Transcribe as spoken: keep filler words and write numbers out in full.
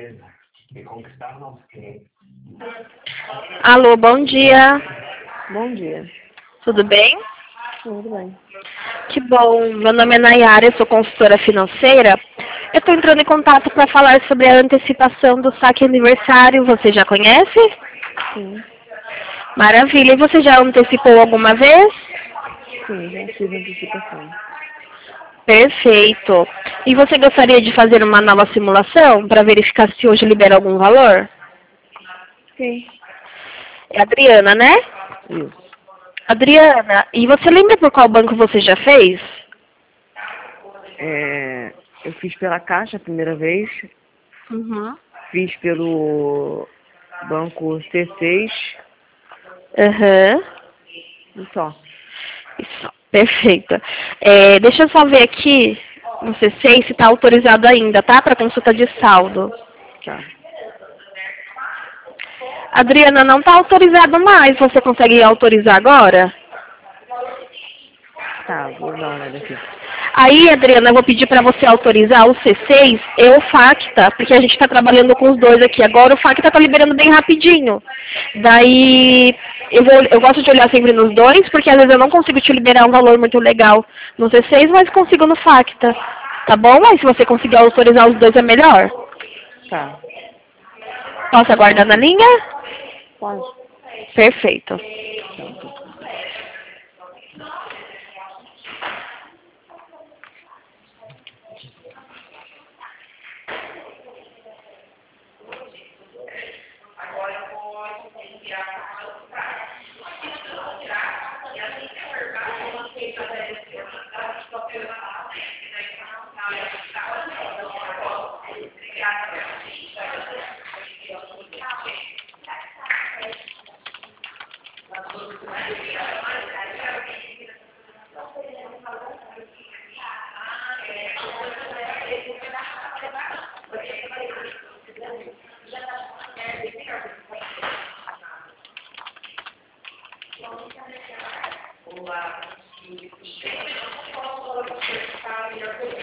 Alô, bom dia. Bom dia. Tudo bem? Tudo bem. Que bom. Meu nome é Nayara, eu sou consultora financeira. Eu estou entrando em contato para falar sobre a antecipação do saque aniversário. Você já conhece? Sim. Maravilha. E você já antecipou alguma vez? Sim, já fiz antecipação. Perfeito. E você gostaria de fazer uma nova simulação para verificar se hoje libera algum valor? Sim. É a Adriana, né? Isso. Adriana, e você lembra por qual banco você já fez? É, eu fiz pela Caixa a primeira vez. Uhum. Fiz pelo banco C seis. Aham. E só. Isso. Perfeito. É, deixa eu só ver aqui, não sei se está autorizado ainda, tá? Para consulta de saldo. Tá. Adriana, não está autorizado mais. Você consegue autorizar agora? Tá, vou dar uma olhada aqui. Aí, Adriana, eu vou pedir para você autorizar o C seis e o Facta, porque a gente está trabalhando com os dois aqui. Agora o Facta está liberando bem rapidinho. Daí, eu, vou, eu gosto de olhar sempre nos dois, porque às vezes eu não consigo te liberar um valor muito legal no C seis, mas consigo no Facta. Tá bom? Mas se você conseguir autorizar os dois é melhor. Tá. Posso aguardar na linha? Pode. Perfeito. Tá, tá. Olá.